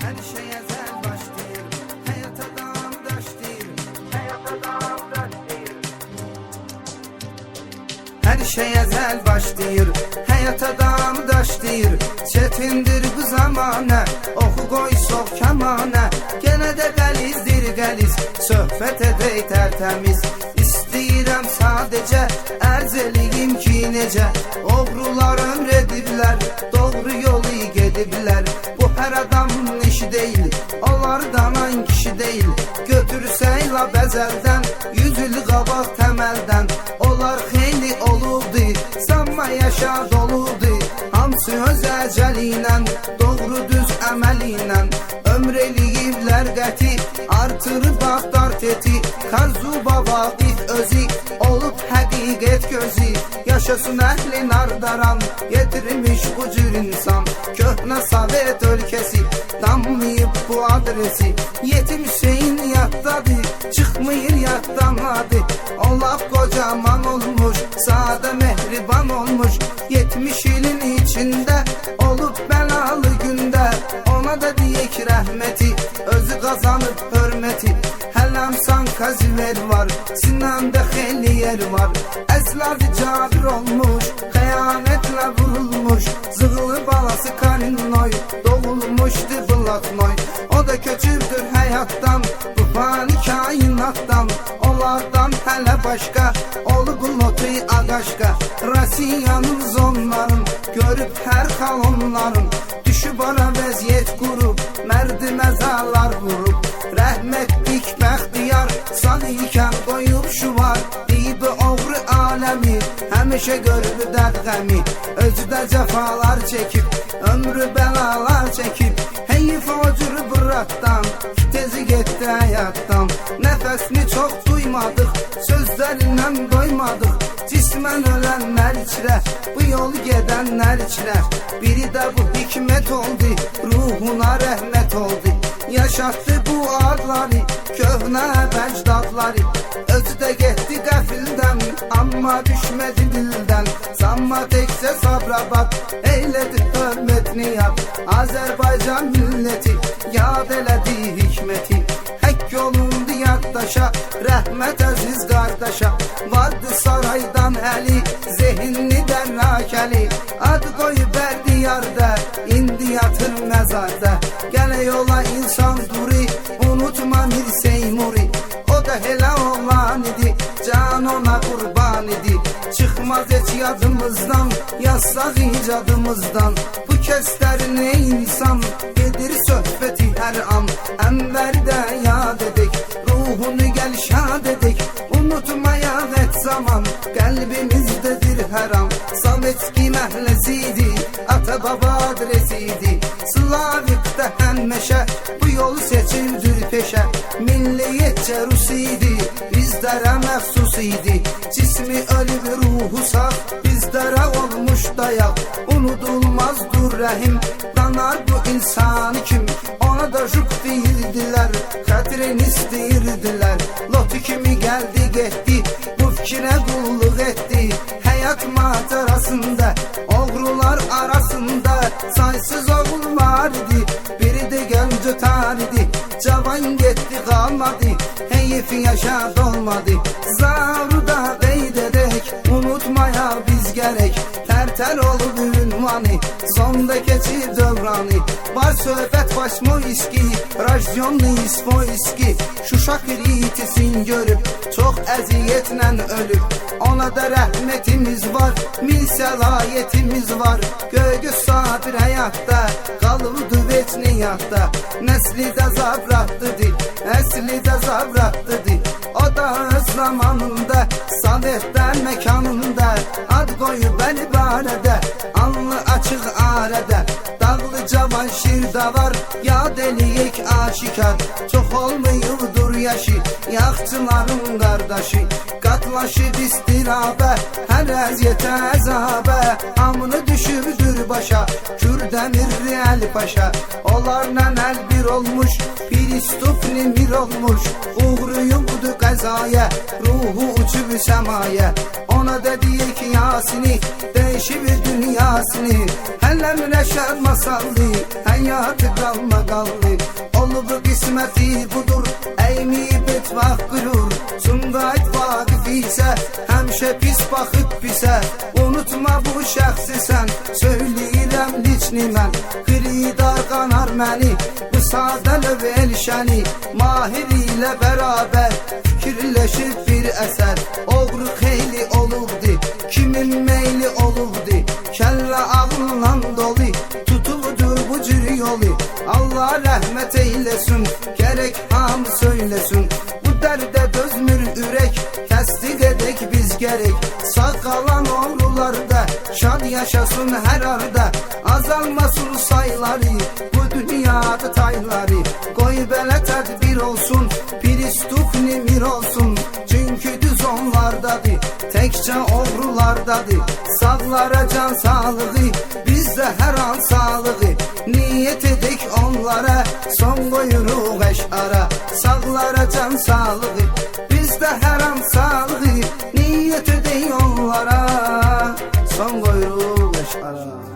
Her şey ezel başlayır, hayata dam daşlayır, hayata dam daşlayır. Her şey ezel başlayır, hayata dam daşlayır. Çetindir bu zamana, oxu qoy sox kamana. Gene de qəlizdir qəliz, söhbət edək tərtəmiz. İstəyirəm sadəcə, ərz eləyim ki necə oğrular ömr ediblər, doğru yolu gediblər. Bu hər adamın işi deyil, onlardan an kişi deyil. Götürsək la bəzəldən, 100 il qabaq təməldən. Onlar xeyli olubdu, sanma yaşa doludu. Hamısı öz əcəli ilə, doğru düz əməli ilə. Ömr eləyiblər qəti, artırıb axtar teti. Karzuba vaqif özü, olub həqiqət gözü. Yaşasın əhli nardaran, yetirmiş bu cür insan. Köhnə Sovet ölkəsi, dammayıb bu adresi. Yetim Hüseyin yaddadır, çıxmayır yaddan adı. Allah kocaman olmuş, sadə mehriban olmuş. 70 ilin içində, olub bəlalı gündə. Ona da deyək rəhməti, özü qazanıb hörməti. Hələm Sankaziver var, Sinanda xeyli yer var. Əzladı cabir olmuş, xəyanətlə vurulmuş. Zığılı balası Karinoy, doğulmuşdu Blatnoy. O da köçürdür həyatdan, bu fani kainatdan. Onlardan hələ başqa, olub lotu ağaşqa. Rasiyanın zonların, görüb hər xal onların. Düşüb ara vəziyyət qurub, mərdi məzarlar vurub. Rəhmətlik bəxtiyar, sağ ikən qoyub şuvar. Deyib oğru aləmi, həmişə görüb dərqəmi. Özü də cəfalar çəkib, ömrü bəlalar çəkib. Heyif o cür bıratdan, tezi getdi həyatdan. Nəfəsini çox duymadıq, sözlərindən doymadıq. Cismən ölənlər içrə, bu yolu gedənlər içrə. Biri də bu hikmət oldu, ruhuna rəhmət oldu. Yaşatdı bu adları, köhnə bəcdadları. Özü də getdi qəfildən, amma düşmədi dildən. Sanma təkcə Sabirabad, eylədi hörmətini yad. Azərbaycan milləti, yad elədi hikməti. Həkk yolundu yaddaşa, rəhmət əziz qardaşa. Vardı saraydan əli, zehinli dərrakəli. Ad qoyub bərdiyarda, indi yatır məzarda. Gələ yola insan duri, unutma Mir Seymuri. O da elə oğlan idi, can ona qurban idi. Çıxmaz heç yadımızdan, yazsaq icadımızdan. Bu kəslərin ey insan, gedir söhbəti hər an. Ənvəri də yad edək, ruhunu gəl şad edək. Unutmayaq et zaman, qəlbimizdədir hər an. Sovetski məhləsi-idi, ata baba adresi-idi. Slavikdə həmməşə, bu yolu seçildir peşə. Milliyyətcə Rus idi, bizlərə məxsus idi. Cismi ölüb ruhu sağ, bizlərə olmuş dayaq. Unudulmazdur rəhim, danar bu insanı kim. Ona da juk deyirdilər, xətrini istəyirdilər. Lotu kimi gəldi getdi, bu fikrə qulluq etdi. Həyat macerasında, oğrular arasında saysız oğul var idi. Biri də gənc ötar idi, cavan getdi qalmadı. Heyif yaşad olmadı, zaru da qeyd edək. Unutmaya biz gərək, tərtər olub ünvanı. Sonda keçir dövranı, var söhbət Başmoyski, Rajyonlu İsmoyski. Şuşak ritisin görüb, çox əziyyətlə ölüb. Ona da rəhmətimiz var, mil səlahiyyətimiz var. Göygöz sabir həyatda, qalıbdı veçni yadda. Nəsli də zabratlıdır, əsli də zabratlıdır. O da öz zamanında, Sovetdən məkanında. Ad qoyub əli barədə, alnı açıq arədə. Dağlı cavan şirdə var, yad eləyək aşikar. Çox olmayıbdır yaşı, yaxçıların qardaşı. Qatlaşıb istirabə, hər əziyyətə əzabə. Hamını düşübdür başa, Kürdəmirli Əli Paşa. Onlarla əl bir olmuş, Piristufli mir olmuş. Uğruyubdu qəzaya, ruhu uçub səmaya. Ona da deyək Yasini, dəyişib dünyasını. Hələm rəşər saldı, hayatı kalma kaldı. Olub qisməti budur, əymiyib etmək qürur. Sumqayıt vaqif isə, həmişə pis baxıb pisə. Unutma bu şəxsi sən, söyləyirəm liçni mən. Xiridar qanar məni, bu sadə löv elşəni. Mahir ilə bərabər, fikirləşib bir əsər. Oğru xeyli olubdi, kimin meyli olubdi. Kəllə ağınla dolu, tutuldur bu cür yolu. Allah rəhmət eyləsin, gərək hamı söyləsin. Bu dərdə dözmür ürək, təsdiq edək biz gərək. Sağ qalan oğrularda, şad yaşasın hər arda. Azalmasın sayları, bu dünyada tayları. Qoy belə tədbir olsun, pristup nimir olsun. Çünki düz onlardadır, təkcə oğrulardadır. Sağlara can sağlığı, bizdə hər an sağlığı. Niyyət edək onlara, son qoyuruq əşara. Sağlara can sağlığı, bizdə hər an sağlığı. Niyyət edək onlara, son qoyuruq əşara.